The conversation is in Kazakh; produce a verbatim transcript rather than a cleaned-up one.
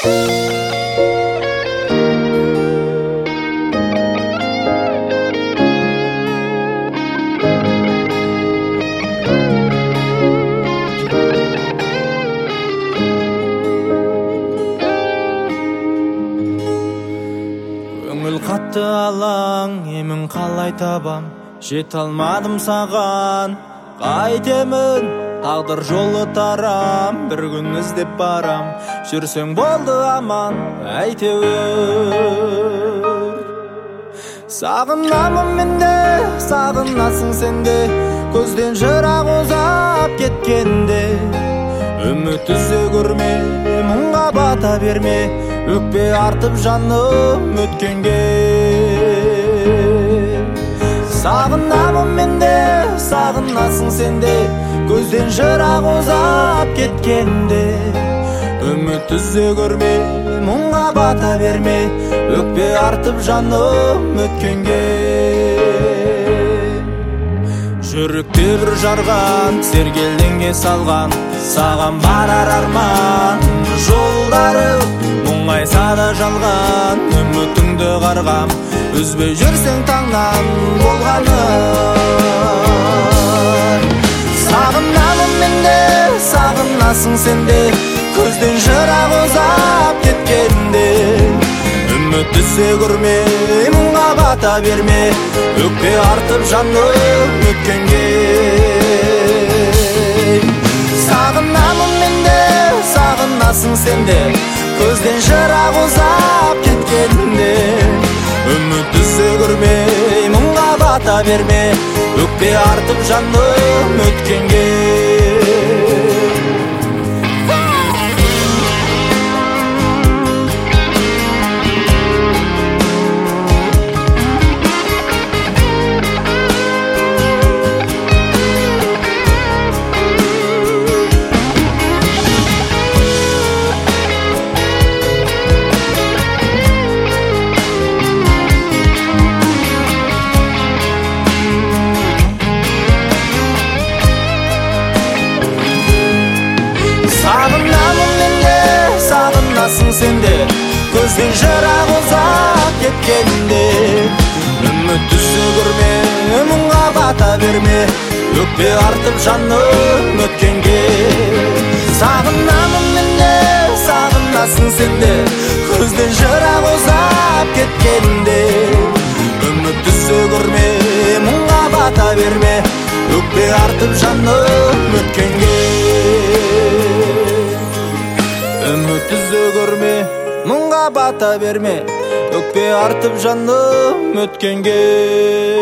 Көңіл қатты алаң, емін қалай табам, жете алмадым саған. Қайтемін, тағдыр жолы тарам, бір күн іздеп барам, жүрсең болды аман, әйтеуір. Сағынамын менде, сағынасың сенде, көзден жырақ ұзап кеткенде. Үміт үзе көрме, мұңға бата берме, өкпе артып жаным өткенге. Сағынамын менде, сағынасың сенде, көзден жырақ ұзап кеткенде. Үміт үзе көрме, мұңға бата берме, өкпе артып жаным өткенге. Жүректе бір жарған, сергелденге салған, саған барар арман жолдары. Мұңайса да жалған, үмітіңді қарғам, үзбей жүрсең таңнан болғанын. Сағынамын менде, сағынасың сенде, көзден жырақ ұзап кеткенде. Үміт үзе көрме, мұңға бата берме, өкпе артып жаным өткенге. Сағынамын менде, сағынасың сенде, көзден жырақ ұзап кеткенде. Үміт үзе көрме, мұңға бата берме, өкпе артып жаным өткенге. Сағынамын менде, сағынасың сенде, көзден жырақ ұзап кеткенде. Үміт үзе көрме, мұңға бата берме, өкпе артып жаным өткенге. Сағынамын менде, сағынасың сенде, көзден жырақ ұзап кеткенде. Үміт үзе көрме, мұңға бата берме, өкпе артып жаным өткенге. Үміт үзе көрме, мұңға бата берме, өкпе артып жаным өткенге.